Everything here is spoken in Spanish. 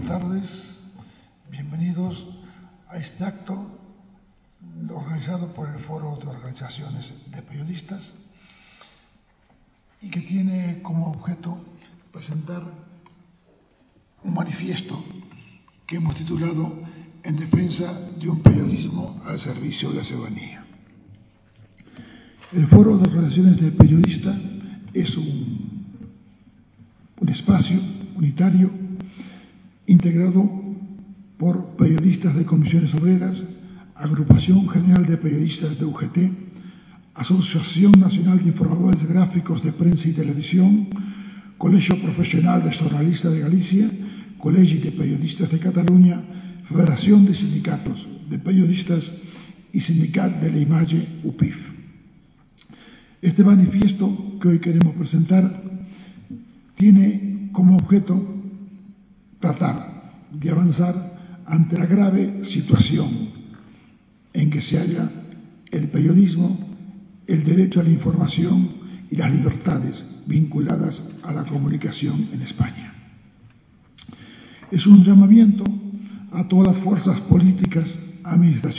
buenas tardes. Bienvenidos a este acto organizado por el Foro de Organizaciones de Periodistas y que tiene como objeto presentar un manifiesto que hemos titulado En defensa de un periodismo al servicio de la ciudadanía. El Foro de Organizaciones de Periodistas es un espacio unitario integrado por periodistas de comisiones obreras, Agrupación General de Periodistas de UGT, Asociación Nacional de Informadores Gráficos de Prensa y Televisión, Colegio Profesional de Jornalistas de Galicia, Colegio de Periodistas de Cataluña, Federación de Sindicatos de Periodistas y Sindicat de la Imagen UPIF. Este manifiesto que hoy queremos presentar tiene como objeto tratar de avanzar ante la grave situación en que se halla el periodismo, el derecho a la información y las libertades vinculadas a la comunicación en España. Es un llamamiento a todas las fuerzas políticas, administraciones